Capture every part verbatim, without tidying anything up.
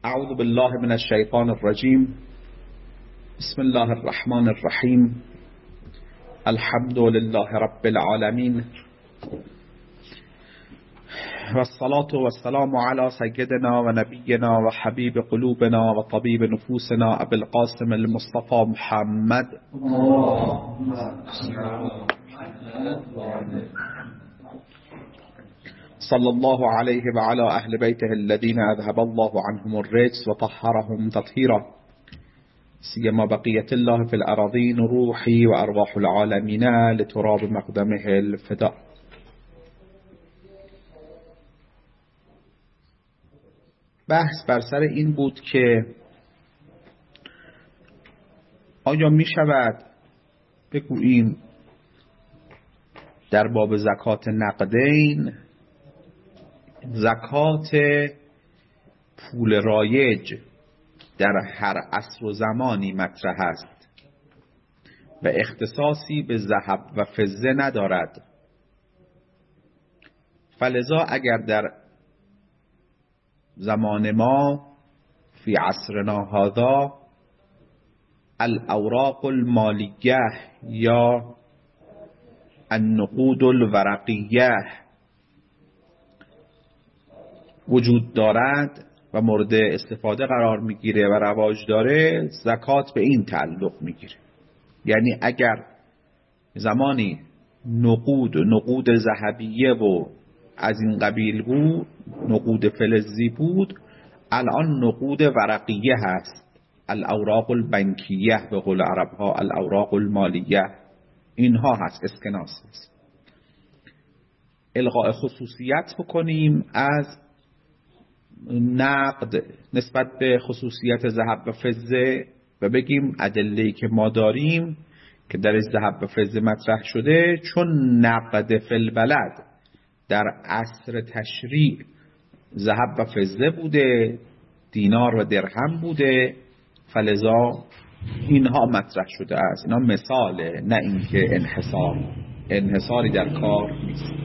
اعوذ بالله من الشیطان الرجیم. بسم الله الرحمن الرحیم. الحمد لله رب العالمین و الصلاة و السلام علی سیدنا و نبینا و حبیب قلوبنا و طبیب نفوسنا ابی القاسم المصطفى محمد صلى الله عليه وعلى أهل بيته الذين أذهب الله عنهم الرجس وطهرهم تطهيرا سيما بقية الله في الأراضين روحي وأرواح العالمين لتراب مقدمه الفداء. بحث بر سر این بود که آیا می شود بگوییم در باب زکات نقدین زکات پول رایج در هر عصر و زمانی مطرح است و اختصاصی به ذهب و فضه ندارد، فلذا اگر در زمان ما فی عصرنا هذا الاوراق المالیه یا النقود الورقیه وجود دارد و مورد استفاده قرار میگیره و رواج داره، زکات به این تعلق میگیره. یعنی اگر زمانی نقود نقود ذهبیه و از این قبیل بود، نقود فلزی بود، الان نقود ورقیه هست، الاوراق البنکیه به قول عرب ها، الاوراق المالیه، اینها هست، اسکناس هست. الغاء خصوصیت بکنیم از نقد نسبت به خصوصیت ذهب و فضه و بگیم ادله‌ای که ما داریم که در ذهب و فضه مطرح شده، چون نقد فی البلد در عصر تشریع ذهب و فضه بوده، دینار و درهم بوده، فلذا اینها مطرح شده است. اینا مثاله، نه اینکه انحصار انحصاری در کار نیست.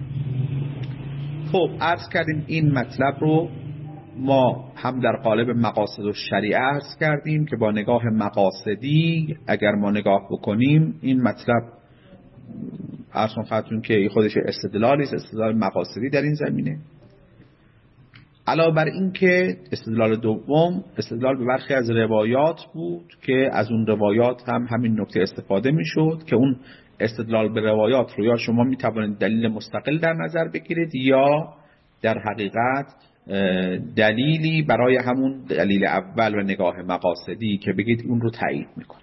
خب عرض کردیم این مطلب رو ما هم در قالب مقاصد و شریعه عرض کردیم که با نگاه مقاصدی اگر ما نگاه بکنیم این مطلب عرض خدمتتون که خودش استدلالی است، استدلال مقاصدی در این زمینه. علاوه بر این که استدلال دوم استدلال به برخی از روایات بود که از اون روایات هم همین نکته استفاده میشد که اون استدلال به روایات رو یا شما می توانید دلیل مستقل در نظر بگیرید یا در حقیقت دلیلی برای همون دلیل اول و نگاه مقاصدی که بگید اون رو تایید میکنه.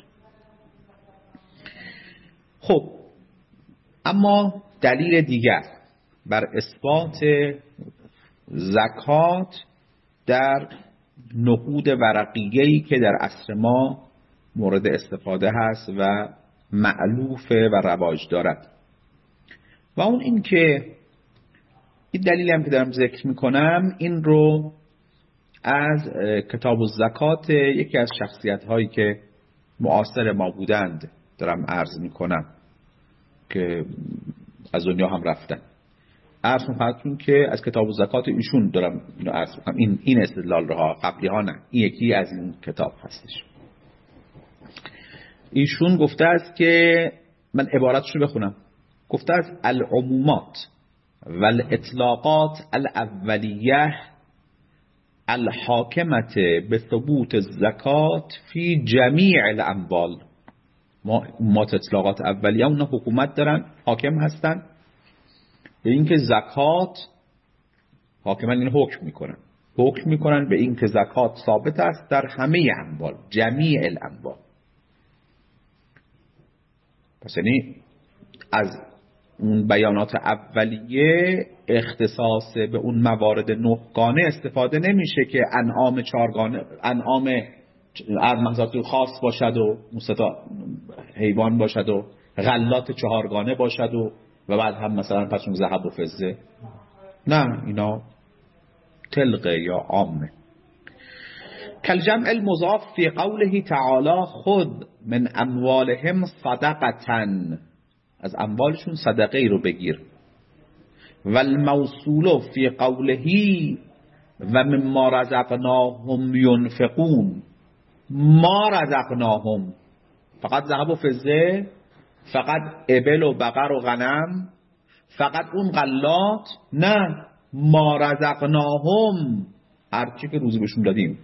خب اما دلیل دیگر بر اثبات زکات در نقود ورقیه‌ای که در عصر ما مورد استفاده هست و مألوفه و رواج دارد و اون این که این دلیلی هم که دارم ذکر میکنم این رو از کتاب الزکات یکی از شخصیت هایی که معاصر ما بودند دارم عرض میکنم که از دنیا هم رفتن. عرض میکنم که از کتاب الزکات ایشون دارم اینو عرض میکنم. این این استدلال رو ها، قبلی ها نه، این یکی از این کتاب هستش. ایشون گفته است که من عبارتش رو بخونم. گفته است العمومات والاطلاقات الاولیه الحاکمت به ثبوت الزکات فی جمیع الاموال. ما عمومات اطلاقات اولیه اونها حکومت دارن، حاکم هستن به اینکه زکات حاکمان این حکم میکنن حکم میکنن به اینکه زکات ثابت است در همه اموال، جمیع الاموال. پس یعنی از اون بیانات اولیه اختصاص به اون موارد نهگانه استفاده نمیشه که انعام چهارگانه، انعام از محصولات خاص باشد و مستطاع حیوان باشد و غلات چهارگانه باشد و و بعد هم مثلا پس اون ذهب و فضه. نه، اینا طلقه یا عامه. کالجمع المضاف فی قوله تعالی خود من اموالهم صدقة، از اموالشون صدقه ای رو بگیر. و الموصول فی قوله و مما رزقناهم ینفقون. ما رزقناهم فقط ذهب و فضه، فقط ابل و بقر و غنم، فقط اون غلات؟ نه، ما رزقناهم، هرچی که روزی بهشون دادیم.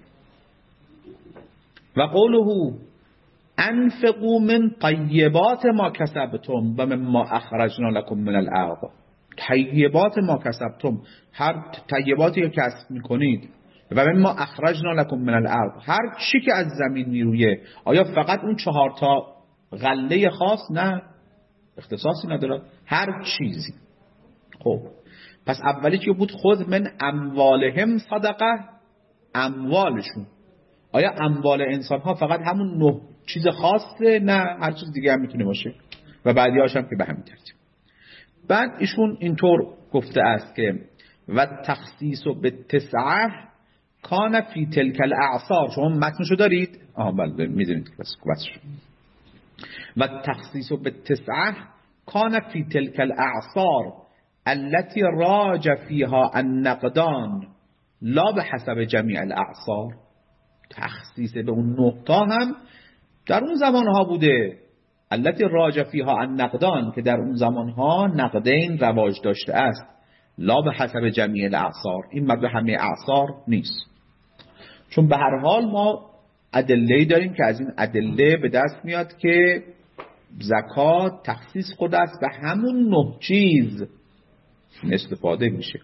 و قوله انفقوا من طیبات ما کسبتم و مما اخرجنا لكم من الارض. طیبات ما کسبتم، هر طیباتی که کسب میکنید، و مما اخرجنا لكم من الارض، هر چی که از زمین میرویه. آیا فقط اون چهار تا غله خاص؟ نه، اختصاصی نداره، هر چیزی. خب پس اولی که بود خود من اموالهم صدقه، اموالشون. آیا اموال انسان ها فقط همون نه چیز خاصه؟ نه، هر چیز دیگه هم میتونه باشه. و بعدی هاشم که به همین ترتیب. بعد ایشون اینطور گفته است که و تخصیص به تسعه کان فی تلک الاعصار. شما متنشو دارید؟ آها بله میدونید بس بس. و تخصیص به تسعه کان فی تلک الاعصار التي راج فيها النقدان لا به حسب جمیع الاعصار. تخصیص به اون نقطه هم در اون زمانها بوده، التي راج فيها النقدان، که در اون زمانها نقدین رواج داشته است، لا به حسب جمیع الاعصار، این مرد همه اعصار نیست. چون به هر حال ما ادله داریم که از این ادله به دست میاد که زکات تخصیص خود است به همون نه چیز استفاده میشه.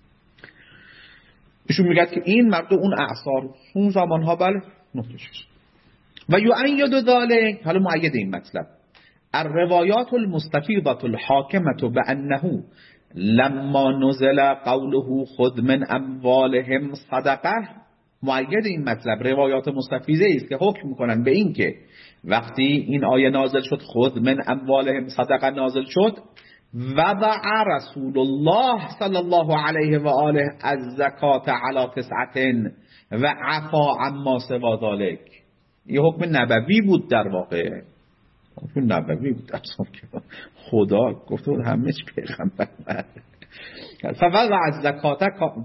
ایشون میگه که این مرد اون اعصار اون زمانها بله نه چیز. و یؤید ذلک، حالا مؤید این مطلب، الروایات المستفیضة الحاکمة بأنه لما نزل قوله خذ من اموالهم صدقه. مؤید این مطلب روایات مستفیضه است که حکم میکنن به این که وقتی این آیه نازل شد خذ من اموالهم صدقه نازل شد، وضع رسول الله صلی الله علیه و آله الزکات علی تسعة و عفا عما سوا ذلک. یه حکم نبوی بود در واقع، حکم نبوی بود اصلا که خدا گفته بود همه چی پیغمبر. فوضع الزکات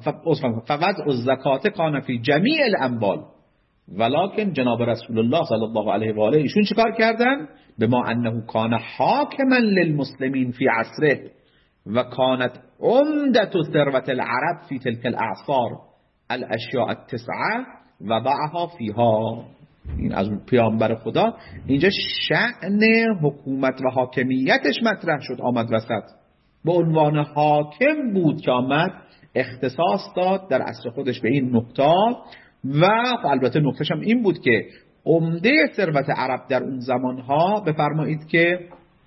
فوضع الزکات کان فی جمیع الاموال ولکن جناب رسول الله صلی الله علیه و آله ایشون چیکار کردن؟ بما انه کان حاکما للمسلمین فی عصره و کانت عمدة ثروة العرب فی تلك الاعصار الاشیاء التسعه وضعها فیها. این از پیامبر خدا اینجا شأن حکومت و حاکمیتش مطرح شد، آمد وسط، به عنوان حاکم بود که آمد اختصاص داد در عصر خودش به این نقطه. و البته نقطهش هم این بود که عمده ثروت عرب در اون زمانها بفرمایید که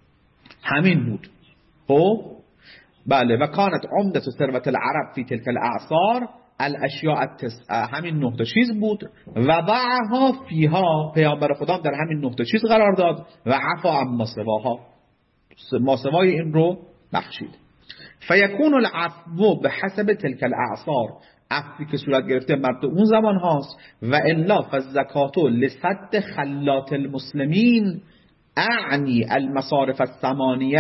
همین بود. خب بله، و کانت عمده ثروت العرب فی تلک الاعصار الاشیاء التسعه، همین نقطه چیز بود. و ضعها فیها، پیامبر خدا در همین نقطه چیز قرار داد و عفا عما سواها، ما سوای این رو بخشید. فیکون العفو به حسب تلک الاعصار، عفوی که صورت گرفته مرد اون زمان هاست. و الا فالزکات لسد خلات المسلمین اعنی المصارف الثمانیه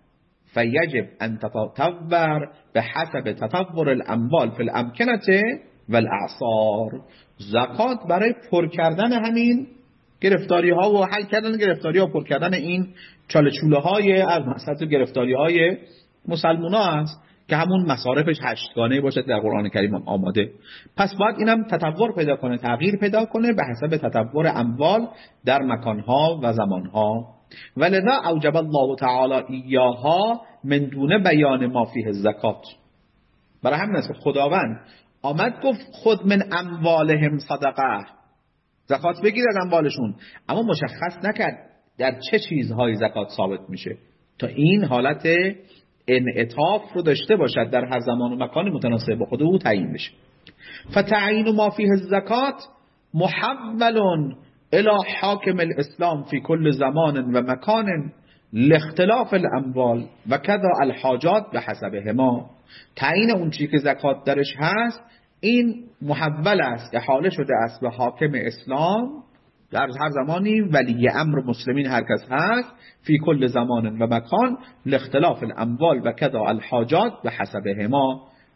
فیجب ان تتطور به حسب تطور الاموال فی الامکنه و الاعصار. زکات برای پر کردن همین گرفتاری ها و حل کردن گرفتاری ها و پر کردن این چاله چوله های از مسئله گرفتاری های مسلمان ها است که همون مصارفش هشتگانه باشه در قرآن کریم آماده. پس باید اینم تطور پیدا کنه، تغییر پیدا کنه به حسب تطور اموال در مکانها و زمانها. ولذا اوجب الله تعالی ایاها من دون بیان ما فیه الزکات. برای همین است خداوند آمد گفت خود من اموالهم صدقه، زکات بگیر از اموالشون، اما مشخص نکرد در چه چیزهای زکات ثابت میشه تا این حالت انعطاف رو داشته باشد در هر زمان و مکان متناسب با خود او تعیین بشه. فتعیین ما فیه الزکات محول الى حاکم الاسلام فی کل زمان و مکان لاختلاف الاموال و کذا الحاجات به حسبهما. تعیین اون چیزی که زکات درش هست این محول است، احاله شده است به حاکم اسلام در هر زمانی ولی امر مسلمین هر کس هست فی کل زمان و مکان لاختلاف الاموال و کذا الحاجات به حسبهما،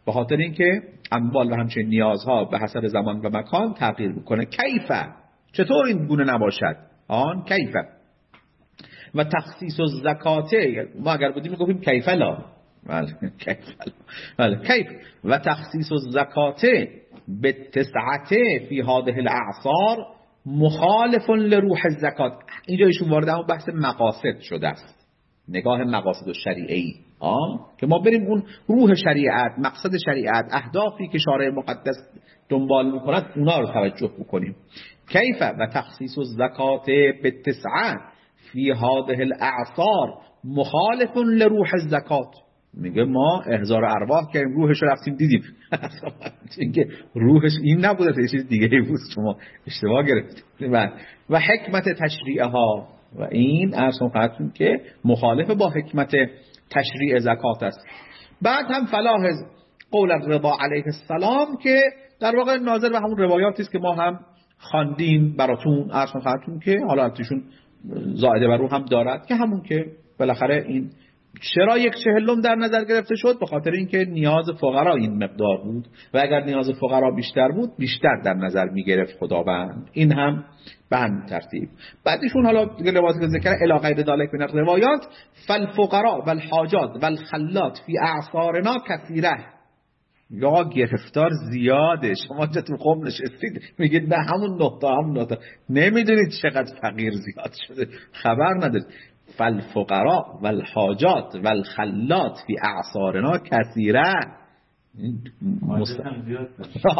به خاطر اینکه اموال و همچنین نیازها به حسب زمان و مکان تغییر میکنه. کیفه، چطور این گونه نباشد؟ آن کیفه و تخصیص الزکات، ما اگر بودیم میگفتیم کیفه لا، بله کیف بله کیف و تخصیص الزکات بالتسعه فی هذه الاعصار مخالف لروح الزکات. اینجا ایشون وارد همون بحث مقاصد شده است، نگاه مقاصد الشریعی، آه که ما بریم اون روح شریعت، مقصد شریعت، اهدافی که شارع مقدس دنبال میکند اونا رو توجه بکنیم. کیف و تخصیص الزکات بالتسعه فی هذه الاعصار مخالف لروح الزکات. میگه ما احضار ارواح کردیم، روحش رو رفتیم دیدیم اینکه روحش این نبوده، یه چیز دیگه بود، شما اشتباه گرفتید. و حکمت تشریع ها، و این ارسم خواهدتون که مخالف با حکمت تشریع زکات است. بعد هم فلاحظ قول الرضا علیه السلام که در واقع ناظر به همون روایاتی است که ما هم خواندیم براتون، ارسم خواهدتون که حالا ارتشون زائده بر رو هم دارد که همون که بالاخره این چرا یک چهلم در نظر گرفته شد؟ به خاطر اینکه نیاز فقرا این مقدار بود و اگر نیاز فقرا بیشتر بود بیشتر در نظر می گرفت خداوند. این هم به همین ترتیب. بعدشون حالا دیگه روایات که ذکر الی غیر ذلک من الروایات فالفقراء والحاجات والخلات فی اعصارنا کثیره. یا گرفتار زیاده، شما جا تو قم نشستید میگید نه همون نقطه همون نقطه، نمیدونید چقدر فقیر زیاد شده، خبر ندارید. فالفقراء والحاجات والخلات فی اعصارنا کثیره. حاجت هم زیاد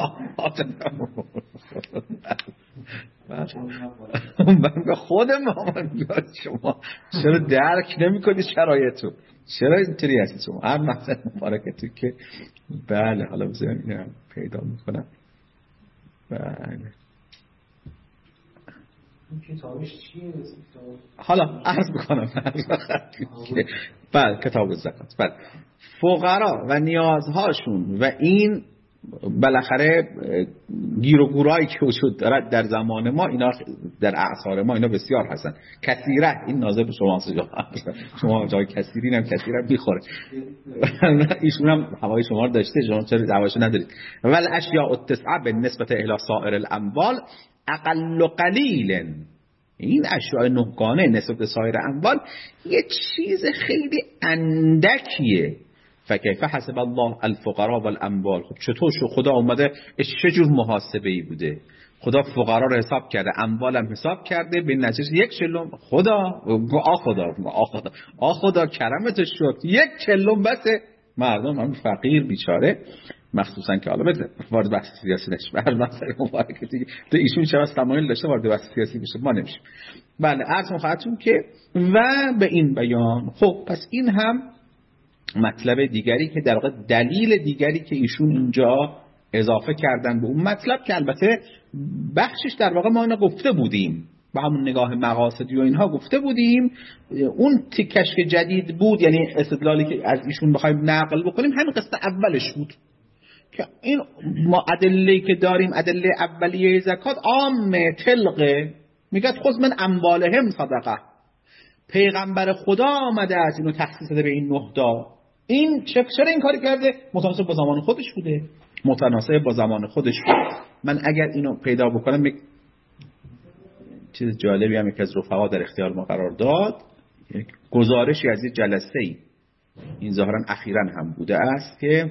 من به خود ما شما چرا درک نمی کنی شرایطو؟ چرا اینطوری هستی شما؟ هر مقصد مبارکتو که بله حالا بذارم اینو پیدا میکنم. بله کتابش چیه؟ حالا عرض بکنم. بله کتاب الزکات. بله فقرا و نیازهاشون و این بالاخره گیر و گورایی که وجود دارد در زمان ما، اینا در اعصار ما اینا بسیار هستن. کثیره این ناظر به شما سجا شما جای کثیری هم کثیره میخوره ایشون هم هوای شما رو داشته، شما چرا هواشو ندارید. ول اشیاء التسعه بالنسبه الی سایر الاموال اقل قلیل. این اشیاء نهگانه نسبت به سایر اموال یه چیز خیلی اندکیه. فکیف حسب الله الفقراء والاموال. خب چطور شو خدا اومده چه جور محاسبه ای بوده؟ خدا فقرا رو حساب کرده، اموال هم حساب کرده، به نتیجه یک چلم خدا آ خدا آ خدا آ خدا کرمت شد یک چلم بسه مردم هم فقیر بیچاره، مخصوصا که حالا بده وارد بحث سیاسی نشه. به هر مسئله مبارکتی تو ایشون چرا تمایل داشته وارد بحث سیاسی بشه ما نمیشه. بله عرض خدمتتون که و به این بیان. خب پس این هم مطلب دیگری که در واقع دلیل دیگری که ایشون اینجا اضافه کردن به اون مطلب که البته بخشش در واقع ما اینا گفته بودیم، با همون نگاه مقاصدی و اینها گفته بودیم. اون تیکش که جدید بود، یعنی استدلالی که از ایشون بخوایم نقل بکنیم، همین قصه اولش بود که این ما ادله که داریم، ادله اولیه زکات عامه طلقه، میگه خود من اموالهم صدقه. پیغمبر خدا آمده از اینو تخصیص داده به این نهدا. این چرا این کاری کرده؟ متناسب با زمان خودش بوده، متناسب با زمان خودش بود. من اگر اینو پیدا بکنم، یک چیز جالبی هم یک از رفقا در اختیار ما قرار داد، یک گزارشی از یک جلسه ای این ظاهرا اخیراً هم بوده است که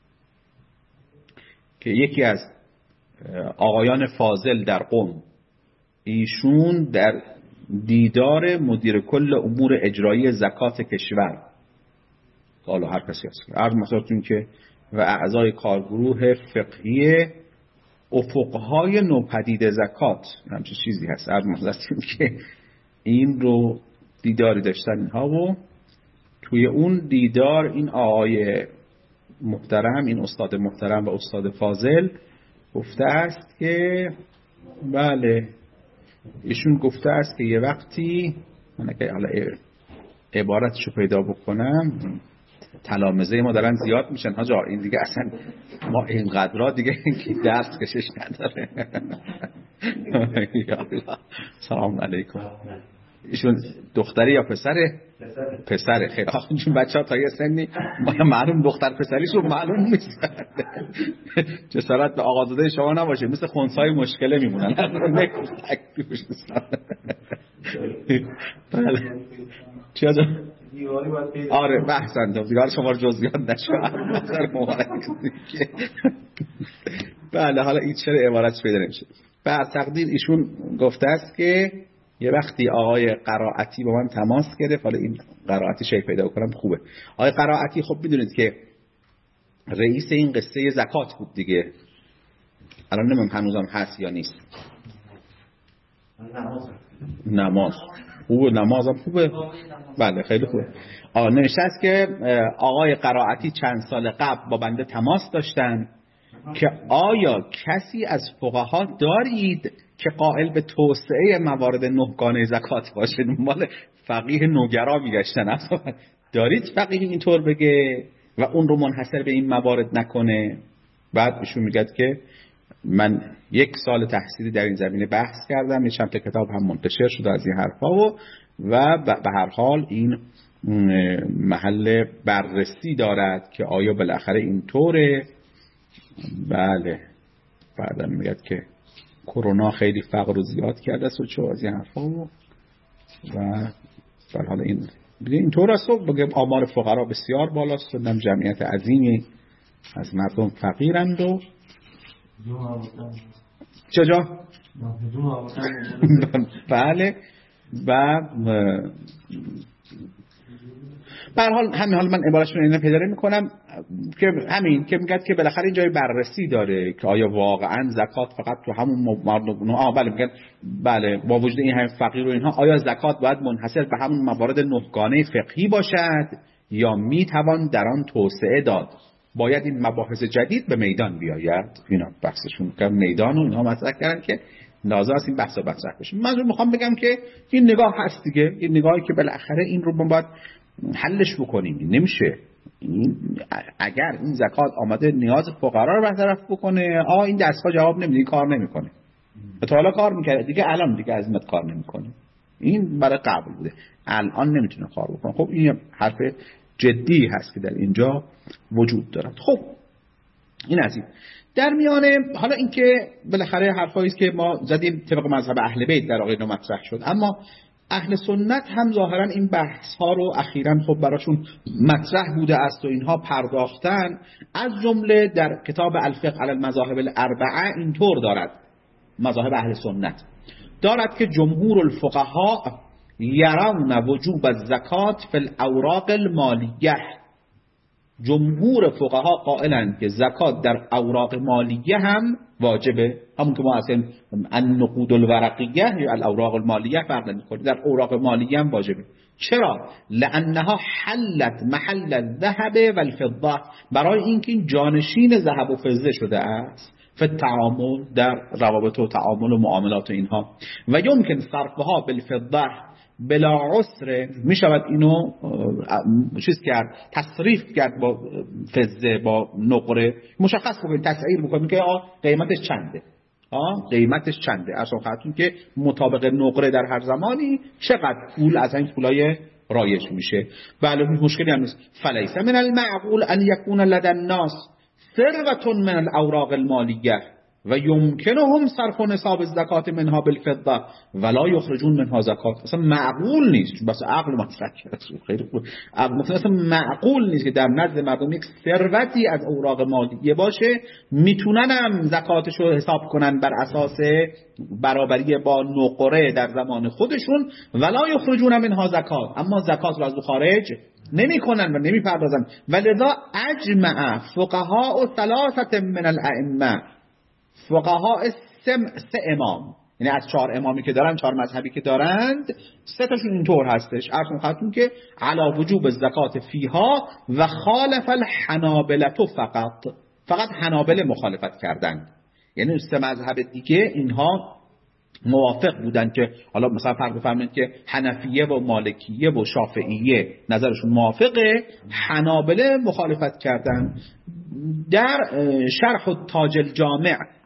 که یکی از آقایان فاضل در قم، ایشون در دیدار مدیر کل امور اجرایی زکات کشور، حالا هر کسی هست، عرض مثلا که و اعضای کارگروه فقهی افقهای نوپدید زکات، همچه چیزی هست، عرض مثلا که این رو دیداری داشتن اینها و توی اون دیدار این آقای محترم، این استاد محترم و استاد فاضل گفته است که بله، ایشون گفته است که یه وقتی، من اگه حالا عبارتشو پیدا بکنم، تلامذه ما دارن زیاد میشن ها جا، این دیگه اصلا ما اینقدرها دیگه درس کشش نداره. سلام علیکم. ایشون دختری یا پسره؟ پسره. خیلی آخه چون بچه‌ها تا یه سنی معلوم دختر پسریش رو معلوم نیست. جسارت به آقازاده شما نباشه، مثل خنثای مشکله میمونن. بله چی آجا؟ آره بحثن دیگار شما رو جزئیات نشو. بله حالا این چرا عبارتش پیدا نمیشه. بر تقدیر ایشون گفته است که یه وقتی آقای قرائتی با من تماس گرفت، حالا این قرائتی شیء پیدا کنم خوبه. آقای قرائتی خب میدونید که رئیس این قصه زکات بود دیگه. الان نمیم هنوزم هست یا نیست. نماز نماز خوبه، نمازم خوبه. بله خیلی خوبه. آه نوشته است که آقای قرائتی چند سال قبل با بنده تماس داشتن که آیا کسی از فقها دارید که قائل به توسعه موارد نهگانه زکات باشه؟ مال فقیه نوگرا میگشتن. اصلا دارید فقیه اینطور بگه و اون رو منحصر به این موارد نکنه؟ بعد ایشون میگه که من یک سال تحصیلی در این زمینه بحث کردم، یه چند تا کتاب هم منتشر شده از این حرفا و و به هر حال این محل بررسی دارد که آیا بالاخره اینطوره. بله بعدا میگه که کرونا خیلی فقر رو زیاد کرده است و چه از این حرفا و و حالا این اینطور است و بگه آمار فقرا بسیار بالاست و جمعیت عظیمی از مردم فقیرند و چجا؟ بله و به هر حال همین حال من عبارتشون اینو پیدا میکنم که همین که میگه که بالاخره این جای بررسی داره که آیا واقعا زکات فقط تو همون مردم آه بله میگن بله با وجود این همه فقیر و اینها آیا زکات باید منحصر به همون موارد نهگانه فقهی باشد یا میتوان در آن توسعه داد؟ باید این مباحث جدید به میدان بیاید. اینا بحثشون که میدان و اینها مطرح کردن که لازم است این بحثا مطرح بشه. من میخوام بگم که این نگاه هست دیگه، این نگاهی که بالاخره این رو ما باید حلش بکنیم. نمیشه این اگر این زکات آمده نیاز فقرا رو برطرف بکنه، آ این دستگاه جواب نمیده، کار نمیکنه. تا حالا کار میکرد دیگه، الان دیگه عظمت کار نمیکنه. این برای قبل بوده، الان نمیتونه کار بکنه. خب این حرف جدی هست که در اینجا وجود دارد. خب این از این در میانه حالا اینکه بالاخره حرفایی است که ما زدیم طبق مذهب اهل بیت در واقع مطرح شد، اما اهل سنت هم ظاهرا این بحث ها رو اخیراً خب براشون مطرح بوده است و اینها پرداختن. از جمله در کتاب الفقه علی المذاهب الاربعه اینطور دارد، مذاهب اهل سنت دارد که جمهور الفقهاء یرون وجوب الزکات فی الاوراق المالیه. جمهور فقها قائلند که زکات در اوراق مالیه هم واجبه، همون که ما اصلا النقود الورقیه یا الاوراق المالیه فرق نمی‌کنه، در اوراق مالیه هم واجبه. چرا؟ لانها حلت محل الذهب والفضه، برای اینکه این جانشین ذهب و فضه شده است فی التعامل، در روابط و تعامل و معاملات و اینها. و یمکن صرفها بالفضه بلا عسر، می شود اینو چیز کرد، تصریف کرد با فضه، با نقره، مشخص کنید، تسعیر بکنید که قیمتش چنده، آه قیمتش چنده، اصلا خاطرتون که مطابق نقره در هر زمانی چقدر پول از این پولای رایج میشه. بله مشکلی هم نیست. فلیس من المعقول ان یکون لدى الناس ثروة من الاوراق المالیه و یمکنهم صرف نصاب الزکات منها بالفضه ولا یخرجون منها زکات. اصلا معقول نیست، بس عقل مطرح کرده خیلی خوب. اصلا معقول نیست که در نزد مردم یک ثروتی از اوراق مالیه باشه میتونن هم زکاتش رو حساب کنن بر اساس برابری با نقره در زمان خودشون، ولا یخرجون منها زکات، اما زکات رو از خارج نمی کنن و نمی پردازن. ولذا اجمع فقهاء ثلاثه من الائمه، فقهاء سه امام، یعنی از چهار امامی که دارن، چهار مذهبی که دارند، سه تاشون اینطور هستش. عرض می‌خوام که علی وجوب الزکات فیها و خالف الحنابلة فقط، فقط حنابله مخالفت کردند. یعنی سه مذهب دیگه اینها موافق بودن که حالا مثلا فرق بفرمایید که حنفیه و مالکیه و شافعیه نظرشون موافقه، حنابله مخالفت کردن. در شرح تاج الجامع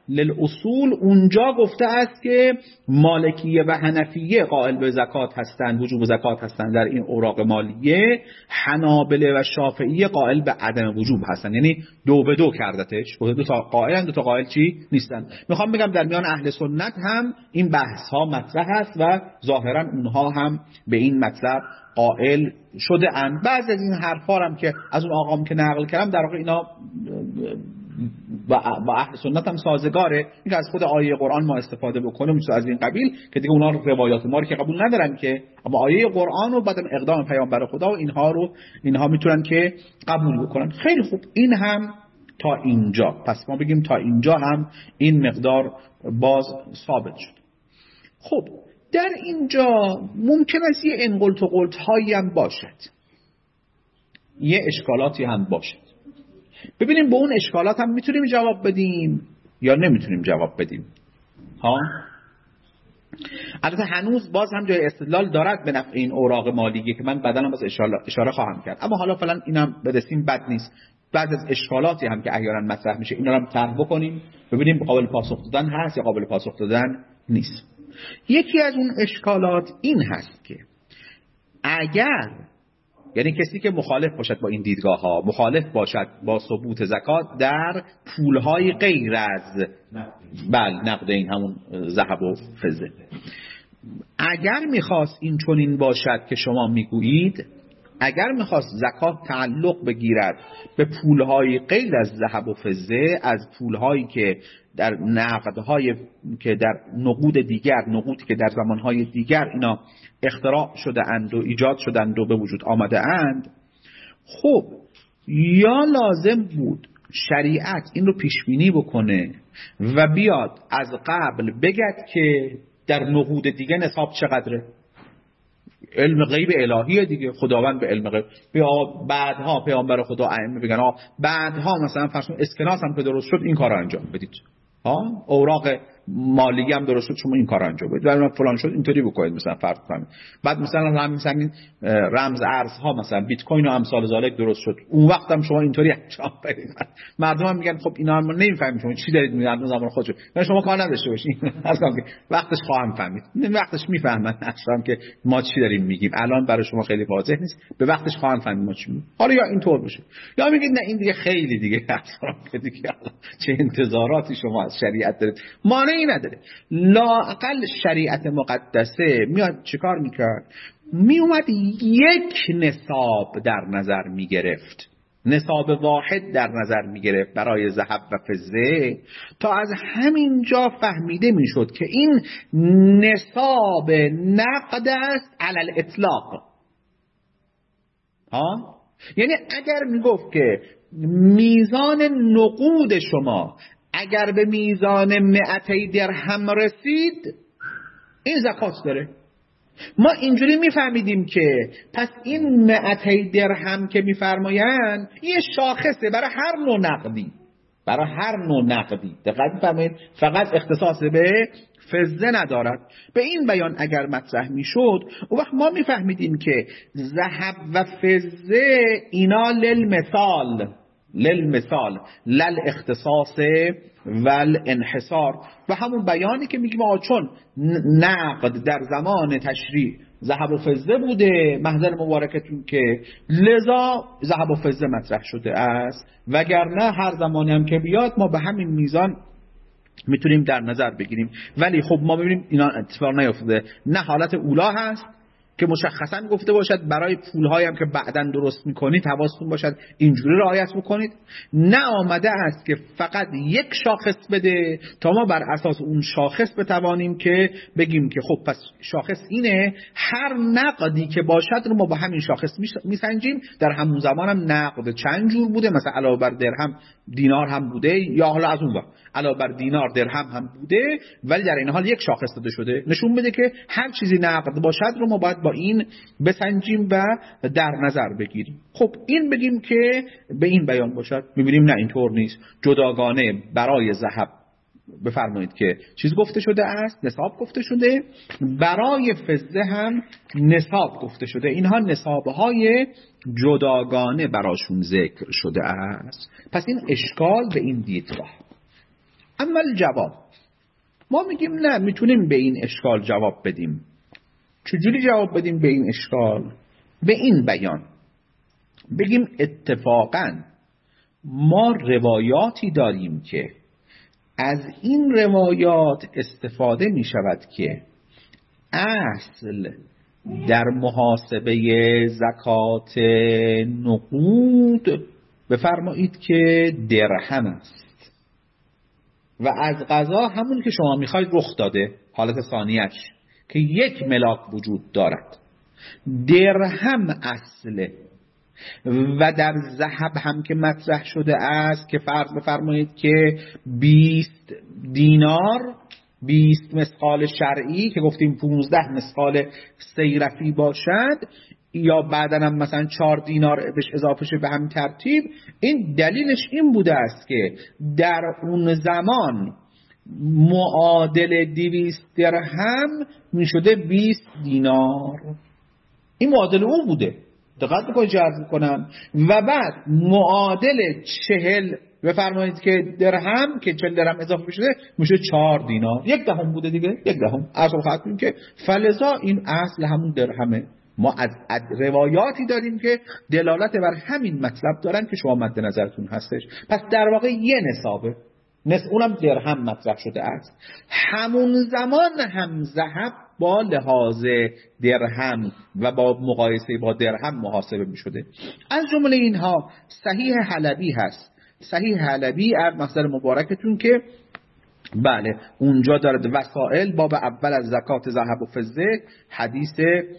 للاصول اونجا گفته است که مالکیه و حنفیه قائل به زکات هستند، وجوب زکات هستند در این اوراق مالیه، حنابله و شافعیه قائل به عدم وجوب هستند. یعنی دو به دو کردتش، دو تا قائلن دو تا قائل چی نیستن. میخوام بگم در میان اهل سنت هم این بحث ها مطرح است و ظاهرا اونها هم به این مطلب قائل شده اند. بعضی از این حرفا هم که از اون آقام که نقل کردم در واقع اینا با اهل سنت هم سازگاره، این از خود آیه قرآن ما استفاده بکنیم از این قبیل که دیگه اونا روایات ما رو که قبول ندارن که، اما آیه قرآن و بعدم اقدام پیامبر خدا و اینها رو اینها میتونن که قبول بکنن. خیلی خوب، این هم تا اینجا، پس ما بگیم تا اینجا هم این مقدار باز ثابت شد. خب در اینجا ممکن است یه انقلت و قلت هایی هم باشد، یه اشکالاتی هم باشد. ببینیم به اون اشکالات هم میتونیم جواب بدیم یا نمیتونیم جواب بدیم. ها البته هنوز باز هم جای استدلال دارد به نفع این اوراق مالیه که من بعداً هم باز اشاره خواهم کرد، اما حالا فعلا اینم برسیم بد نیست. بعد از اشکالاتی هم که احیانا مطرح میشه اینا رو هم طرح بکنیم، ببینیم قابل پاسخ دادن هست یا قابل پاسخ دادن نیست. یکی از اون اشکالات این هست که اگر، یعنی کسی که مخالف باشد با این دیدگاه ها، مخالف باشد با ثبوت زکات در پولهای غیر از بل نقد، این همون ذهب و فضه، اگر میخواست این چنین باشد که شما میگویید، اگر میخواست زکات تعلق بگیرد به پولهای غیر از ذهب و فضه، از پولهایی که در نقدهای که در نقود دیگر، نقودی که در زمانهای دیگر اینا اختراع شده اند و ایجاد شدند و به وجود آمده اند، خب یا لازم بود شریعت این رو پیش بینی بکنه و بیاد از قبل بگد که در نقود دیگه نصاب چقدره. علم غیب الهیه دیگه، خداوند به علم غیب. بیا بعدها پیامبر خدا ائمه بگن آ بعدها مثلا فرض کن اسکناس هم که درست شد این کارو انجام بدید، ها اوراق مالی هم درست شد شما این کار انجام بدید، ولی فلان شد اینطوری بکنید مثلا فرض کنید. بعد مثلا هم مثلا رمز ارزها مثلا بیت کوین و امثال ذالک درست شد، اون وقت هم شما اینطوری انجام بدید. مردم هم میگن خب اینا هم نمیفهمید شما چی دارید میگید، از زمان خودشون یعنی شما کار نداشته باشین، اصلا که وقتش خواهم فهمید، وقتش میفهمن اصلا که ما چی داریم میگیم. الان برای شما خیلی واضح نیست، به وقتش خواهم فهمید ما چی میگیم. حالا یا اینطور بشه یا میگید نه این دیگه خیلی دیگه اصلا که دیگه چه انتظاراتی شما از شریعت دارید. مانعی نداره. لااقل شریعت مقدسه میاد چیکار میکرد؟ میومد یک نصاب در نظر میگرفت، نصاب واحد در نظر میگرفت برای ذهب و فضه، تا از همین جا فهمیده میشد که این نصاب نقد است علی الاطلاق. ها؟ یعنی اگر میگفت که میزان نقود شما اگر به میزان مئتی درهم رسید این زکات داره، ما اینجوری میفهمیدیم که پس این مئتی درهم که میفرمایند یه شاخصه برای هر نوع نقدی، برای هر نوع نقدی. دقیق بفرمایید، فقط اختصاص به فضه ندارد. به این بیان اگر مطرح میشد اون وقت ما میفهمیدیم که ذهب و فضه اینا للمثال للمثال لل اختصاص ول انحصار، و همون بیانی که میگیم آقا چون نقد در زمان تشریع ذهب و فضه بوده محضر مبارکتون که لذا ذهب و فضه مطرح شده است، وگرنه هر زمانی هم که بیاد ما به همین میزان میتونیم در نظر بگیریم. ولی خب ما ببینیم اینا اتفاق نیفتاده. نه حالت اولا هست که مشخصا گفته باشد برای پولهایی هم که بعداً درست میکنید حواستون باشد اینجوری رعایت بکنید، نه آمده است که فقط یک شاخص بده تا ما بر اساس اون شاخص بتوانیم که بگیم که خب پس شاخص اینه، هر نقدی که باشد رو ما با همین شاخص میسنجیم. در همون زمان هم نقد چند جور بوده، مثلا علاوه بر درهم دینار هم بوده، یا حالا از اون وقت علاوه بر دینار درهم هم بوده، ولی در این حال یک شاخص داده شده نشون بده که هر چیزی نقد باشد رو ما باید با این بسنجیم و در نظر بگیریم. خب این بگیم که به این بیان باشد، میبینیم نه اینطور نیست. جداگانه برای ذهب بفرمایید که چیز گفته شده است، نصاب گفته شده، برای فضه هم نصاب گفته شده. اینها نصابهای جداگانه براشون ذکر شده است. پس این اشکال به این دیدگاه. اما الجواب، ما میگیم نه، میتونیم به این اشکال جواب بدیم. چجوری جواب بدیم به این اشکال؟ به این بیان بگیم اتفاقاً ما روایاتی داریم که از این روایات استفاده می شود که اصل در محاسبه زکات نقود بفرمایید که درهم است و از قضا همون که شما میخواید رخ داده، حالت ثانیش که یک ملاک وجود دارد، درهم اصله. و در ذهب هم که مطرح شده است که فرض بفرمایید که بیست دینار، بیست مثقال شرعی که گفتیم پونزده مثقال صیرفی باشد، یا بعداً هم مثلا چهار دینار بهش اضافه شه به همین ترتیب. این دلیلش این بوده است که در اون زمان معادل دویست درهم می شده بیست دینار. این معادل اون بوده، دقت بکنید چه عرض میکنم. و بعد معادل چهل بفرمایید که درهم که چهل درهم اضافه شده میشه چهار دینار، یک دهم بوده دیگه، یک دهم. اصل خاطر که فلزا این اصل همون درهمه. ما از, از روایاتی داریم که دلالت بر همین مطلب دارن که شما مد نظرتون هستش. پس در واقع یه نصابه، نصف اونم درهم مطرح شده است. همون زمان هم ذهب با لحاظ درهم و با مقایسه با درهم محاسبه می شده. از جمله اینها صحیح حلبی هست. صحیح حلبی از مصدر مبارکتون که بله اونجا دارد وسائل باب اول از زکات ذهب و فضه، حدیث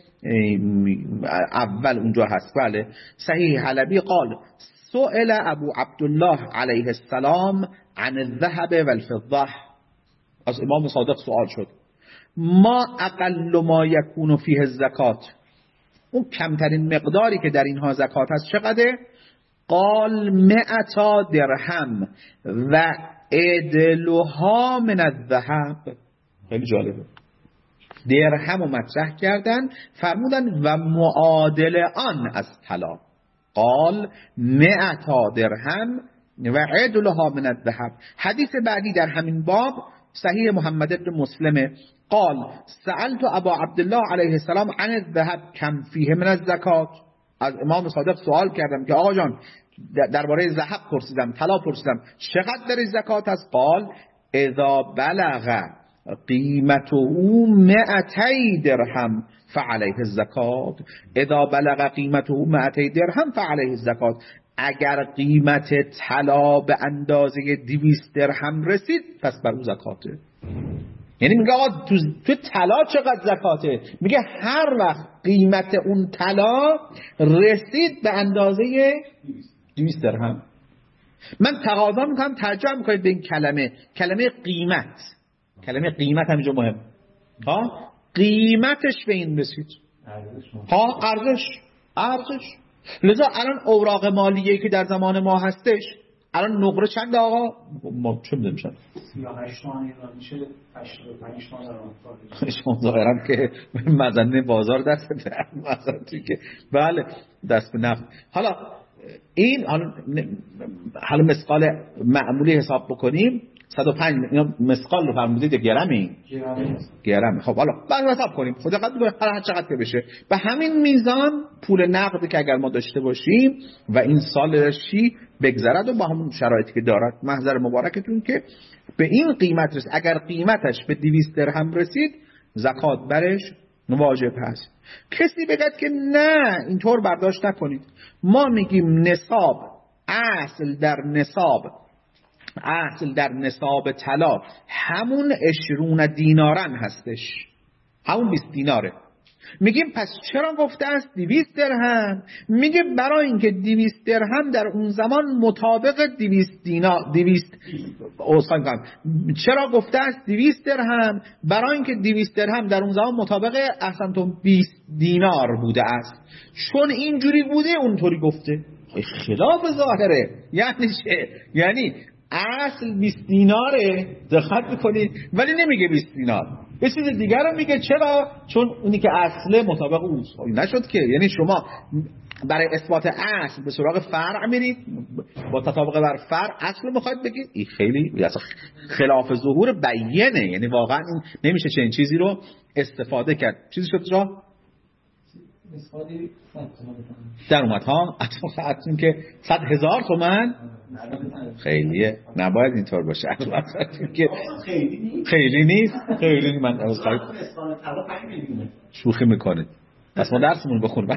اول اونجا هست. بله صحیح حلبی قال سئل ابو عبدالله علیه السلام عن الذهب والفضه. از امام صادق سوال شد ما اقل ما یکون فیه الزکات، اون کمترین مقداری که در اینها زکات هست چقدر؟ قال مئتا درهم و عدلها من الذهب. خیلی جالبه، درهم رو مطرح کردن، فرمودن و معادل آن از طلا. قال مئتا درهم و عدلها من الذهب. حدیث بعدی در همین باب صحیح محمد بن مسلمه قال سألت ابا عبدالله علیه السلام عن الذهب کم فیه من الزکات. از امام صادق سوال کردم که آقا جان درباره ذهب پرسیدم، طلا پرسیدم، چقدر در زکات است؟ قال اذا بلغ قیمته مئتی درهم فعلیه الزکات. اذا بلغ قیمته مئتی درهم فعلیه الزکات. اگر قیمت طلا به اندازه دویست درهم رسید پس بر او زکاته. یعنی میگه آقا تو, تو طلا چقدر زکاته؟ میگه هر وقت قیمت اون طلا رسید به اندازه دویست درهم. من تقاضا میکنم ترجمه میکنید به این کلمه، کلمه قیمت. کلمه قیمت همینجا مهم. ها قیمتش به این رسید. ها ارزش، ارزش. لذا الان اوراق مالیه که در زمان ما هستش، الان نقره چند آقا؟ ما چه میدونیم شد؟ سی و هشت تومن میشه، هشتاد و پنج تومن شما ظاهرا که مزنه بازار دست در مزنه که بله دست به نفت. حالا این حالا مثقال معمولی حساب بکنیم صد و پنج مثقال رو فرمودید گرمه گرمه گرمه. خب حالا بعد حساب کنیم، خود دقت بکنید هر چقدر که بشه به همین میزان پول نقدی که اگر ما داشته باشیم و این سالشی بگذرد و با همون شرایطی که دارد، محضر مبارکتون که به این قیمت رسید، اگر قیمتش به دویست درهم رسید زکات برش واجب هست. کسی بگد که نه اینطور برداشت نکنید، ما میگیم نصاب، اصل در نصاب، اصل در نصاب طلا همون عشرون دینارن هستش، همون بیست دیناره. میگیم پس چرا گفته است دویست درهم؟ میگه برای اینکه دویست درهم در اون زمان مطابق دویست دینار دویست اوسان کنم. چرا گفته است دویست درهم؟ برای اینکه دویست درهم در اون زمان مطابق احسنتون بیست دینار بوده است. چون اینجوری بوده اونطوری گفته. خلاف ظاهره. یعنی چه؟ یعنی اصل بیست دیناره، دقت بکنید، ولی نمیگه بیست دینار، یه چیز دیگر رو میگه. چرا؟ چون اونی که اصله مطابق اوست. نشد که، یعنی شما برای اثبات اصل به سراغ فرع میرید، با تطابق بر فرع اصل میخواید بگید، این خیلی اصلا خلاف ظهور بیانه. یعنی واقعا نمیشه چنین چیزی رو استفاده کرد. چیزی شد جا در اومد ها حتما که صد هزار تومن خیلیه، نباید اینطور باشه. که خیلی نیست، خیلی من از خواهی شوخی میکنه. پس ما درسمون بخون.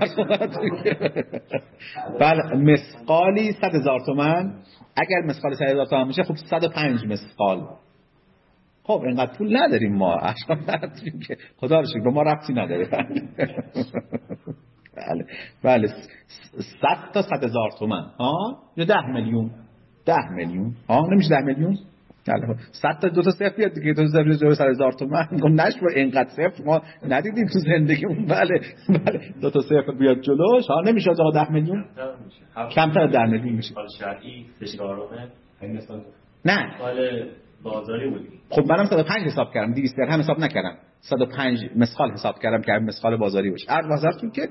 بله مثقالی صد هزار تومن. اگر مثقالی صد هزار تومن میشه خب صد و پنج مثقال. خب اینقدر پول نداریم ما، خدا رو شکر به ما ربطی نداره. بله بله صد تا صد هزار تومن ها، یا ده میلیون. ده میلیون ها نمیشه ده میلیون. بله صد تا دو تا صفر بیاد دیگه، دو تا صفر جلوی صد هزار تومن. گم نشو اینقدر صفر ما ندیدیم تو زندگیمون. بله بله دو تا صفر بیاد جلوش ها نمیشه آقا ده میلیون. کمتر از ده میلیون میشه. حال شرعی فشارامه همین نه حال بازاری بود. خب منم صد و پنج حساب کردم، دویست درهم حساب نکردم. صد و پنج مسخال حساب کردم که مسخال بازاری باشه. هر واسهتون که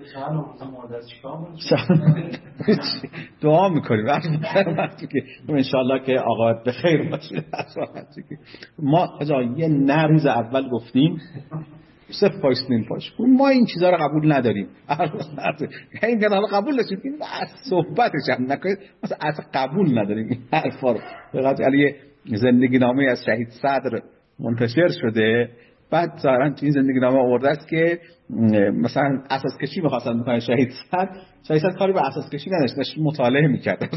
دعا میکنیم وقتی که ان شاء الله که عاقبت به خیر باشه. ما آقا یه نه روز اول گفتیم صفر پایستین پاش ما این چیزا رو قبول نداریم. این که حالا قبول داشتیم این صحبتش هم نکنید، مثلا اصلا قبول نداریم این حرفا رو. فقط علی زندگی نامه از شهید صدر منتشر شده، بعد ظاهرا تو این زندگی نامه آورده است که مثلا اساس کشی می‌خواستن بکنن شهید صدر. شهید صدر کاری به اساس کشی نداشت، داشت مطالعه می‌کرد.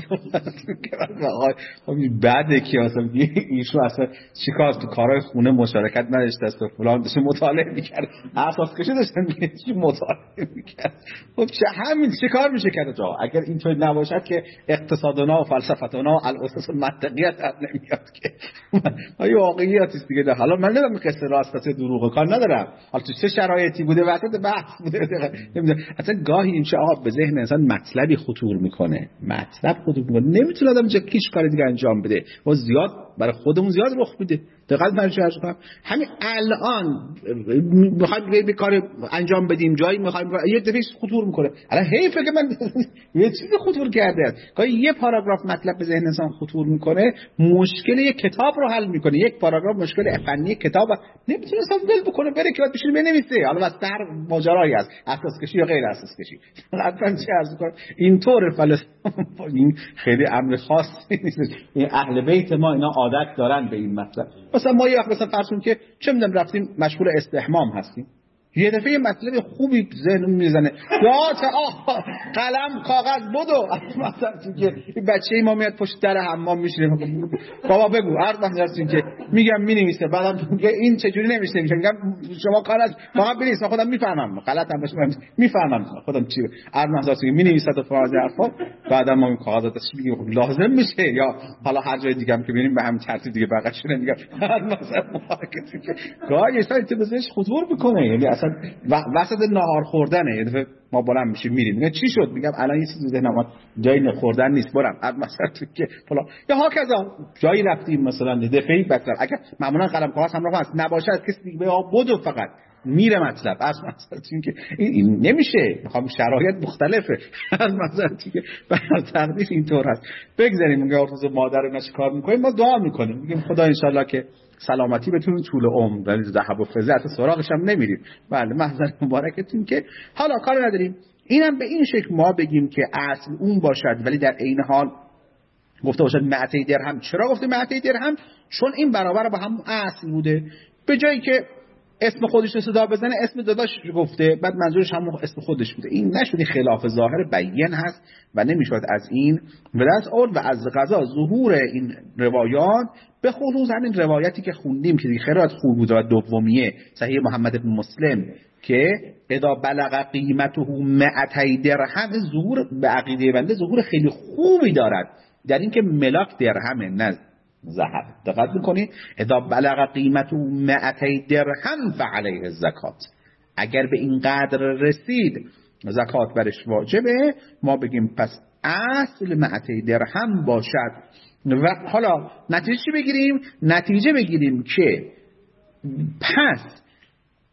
خب بعد که اصلا ایشون اصلا چیکار تو کارهای خونه مشارکت نداشت است و فلان، داشت مطالعه می‌کرد. اساس کشی داشتن چی مطالعه می‌کرد. خب چه همین چیکار میشه کرد جا؟ اگر اینطور نباشد که اقتصادنا و فلسفتنا و الاساس المنطقیت در نمیاد که آیا واقعیت است دیگه. حالا من نمیدونم قصه راست است دروغه، کار ندارم. حالا تو چه شرایطی بوده وسط بحث بوده نمیدونم. اصلا گاهی این آقا به ذهن انسان مطلبی خطور میکنه، مطلب خطور میکنه، نمیتونه آدم جا کیش کار دیگه انجام بده و زیاد برای خودمون زیاد رخ میده. دقیقاً من چه کنم همین الان میخوایم به کار انجام بدیم، جایی میخوایم یه دفعه خطور میکنه. الان حیفه که من یه چیزی خطور کرده. گاهی یه پاراگراف مطلب به ذهن انسان خطور میکنه، مشکل یک کتاب رو حل میکنه. یک پاراگراف مشکل فنی کتاب نمیتونه اصلا ول بکنه، بره که بعد بشینه بنویسه. حالا واسه هر ماجرایی هست، اساس کشی یا غیر اساس کشی. حتما چه عرض کنم اینطور فلسفه این خیلی امر خاصی نیست. این اهل بیت ما اینا عادت دارن به این مطلب. مثلا ما یه وقت مثلا فرض کنیم که چه میدونم رفتیم مشغول استحمام هستیم، یه دفعه مطلب خوبی ذهنم میزنه، یا آقا قلم کاغذ بدو مثلا که این بچه ما میاد پشت در حمام میشینه بابا بگو عرض مثلا که میگم مینویسه، بعدم میگه این چجوری نمیشه، میگم شما کار از فقط بنویس، خودم میفهمم غلطم باشه میفهمم خودم چی عرض مثلا که مینویسه تو فراز حرفا، بعدم ما این کاغذات میگیم لازم میشه، یا حالا هر جای دیگه هم که ببینیم به همین ترتیب دیگه بقیه‌شون میگم عرض مثلا که گاهی اصلا تو بزنش خطور میکنه. یعنی اصلا وسط ناهار خوردنه یه دفعه ما بلند میشیم میریم میگه چی شد، میگم الان یه چیزی ذهنم اومد جایی نخوردن نیست، برم مثلا تو که فلان یا ها کذا جایی رفتیم مثلا دفعه مثلا اگه معمولا قلم کاغذ همراه هست نباشه کسی دیگه به بدو فقط میره مطلب از مثلا چون که این نمیشه، میخوام شرایط مختلفه از مثلا که بر تقدیر اینطور هست. بگذاریم میگه روز مادر رو چیکار میکنیم، ما دعا میکنیم میگیم خدا ان شاء الله که سلامتی بتونید طول عمر، ولی ذهب و فضه حتی سراغش هم نمیریم. بله محضر مبارکتون که حالا کار نداریم. اینم به این شکل ما بگیم که اصل اون باشد ولی در عین حال گفته باشد معطی درهم. چرا گفته معطی درهم؟ چون این برابر با هم اصل بوده. به جایی که اسم خودش رو صدا بزنه اسم داداش گفته، بعد منظورش هم اسم خودش بوده. این نشد خلاف ظاهر بیان هست و نمیشد از این به دست آورد. و از قضا ظهور این روایات به خصوص همین روایتی که خوندیم که خیرات خوب بود و دومیه صحیح محمد بن مسلم که اذا بلغ قیمته مئتی درهم، ظهور به عقیده بنده ظهور خیلی خوبی دارد در این که ملاک درهم نه ذهب. دقت میکنید اذا بلغ قیمته مئتی درهم فعلیه الزکات، اگر به این قدر رسید زکات برش واجبه. ما بگیم پس اصل مئتی درهم باشد. و حالا نتیجه چی بگیریم؟ نتیجه بگیریم که پس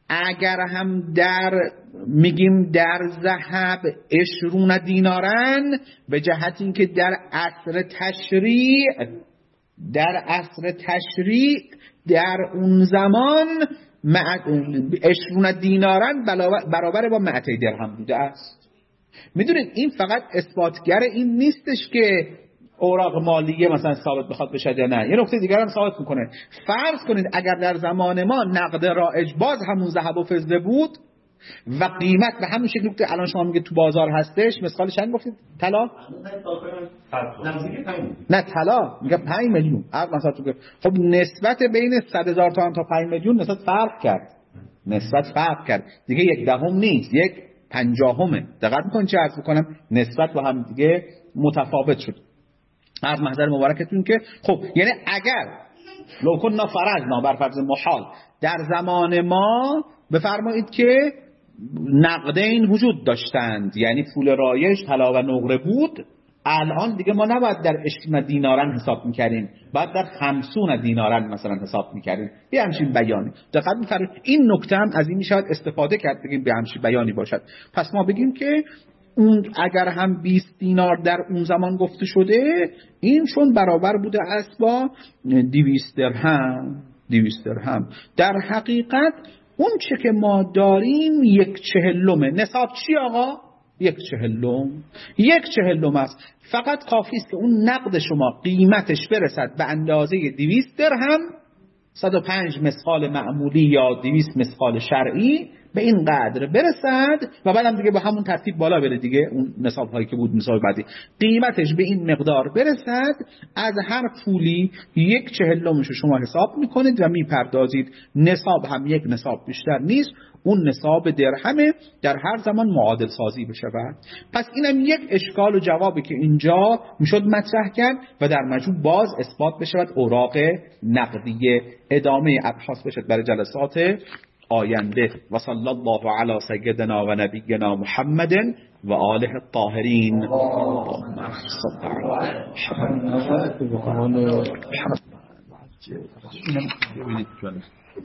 اگر هم در میگیم در ذهب عشرون دینارن، به جهت اینکه در عصر تشریع در عصر تشریع در اون زمان عشرون دینارن برابر با مئتي درهم بوده است. میدونید این فقط اثباتگر این نیستش که اوراق مالیه مثلا ثابت بخواد بشه یا نه، یه نکته دیگر هم ثابت میکنه. فرض کنید اگر در زمان ما نقد رایج باز همون ذهب و فضه بود و قیمت به همون شکلی که الان شما میگه تو بازار هستش، مثال چند گفتید؟ طلا؟ نه طلا میگه پنج میلیون. مثلا تو خب نسبت بین صد هزار تومان تا پنج میلیون نسبت فرق کرد. نسبت فرق کرد. دیگه یک دهم نیست، یک پنجاهمه. دقت میکنید چه عرض میکنم؟ نسبت با هم دیگه متفاوت شد. از محضر مبارکتون که خب یعنی اگر لو کنا فرضنا بر فرض محال در زمان ما بفرمایید که نقدین وجود داشتند، یعنی پول رایج طلا و نقره بود، الان دیگه ما نباید در عشرین دینارن حساب میکردیم، باید در خمسون دینارن مثلا حساب میکردیم. به همچین بیانی دقت می‌فرمایید. این نکته هم از این میشود استفاده کرد، بگیم به همچین بیانی باشد. پس ما بگیم که اون اگر هم بیست دینار در اون زمان گفته شده، این چون برابر بوده است با دویست درهم. دویست درهم در حقیقت اون چه که ما داریم یک چهلمه. نصاب چی آقا؟ یک چهلم. یک چهلم است. فقط کافی است که اون نقد شما قیمتش برسد به اندازه دویست درهم، صد و پنج مثقال معمولی یا دویست مثقال شرعی، به این قدر برسد و بعدم دیگه با همون ترتیب بالا بره دیگه. اون نصاب هایی که بود نصاب بعدی قیمتش به این مقدار برسد، از هر پولی یک چهلمش شما حساب میکنید و میپردازید. نصاب هم یک نصاب بیشتر نیست، اون نصاب درهمه، در هر زمان معادل سازی بشود. پس اینم یک اشکال و جوابی که اینجا میشد مطرح کرد و در مجموع باز اثبات بشود اوراق نقدیه. ادامه ابحاث بشد برای جلسات آینده. و صلی الله علی سیدنا و نبینا محمد و آله الطاهرین. اللهم صل علی محمد.